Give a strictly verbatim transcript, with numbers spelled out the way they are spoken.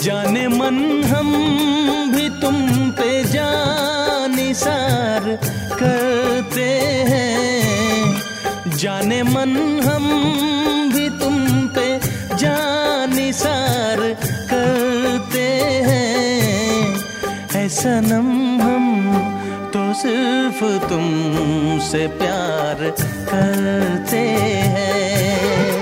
जाने मन हम भी तुम पे जानिसार करते हैं, जाने मन हम भी तुम पे जानिसार करते हैं। ऐ सनम हम तो सिर्फ तुमसे प्यार करते हैं।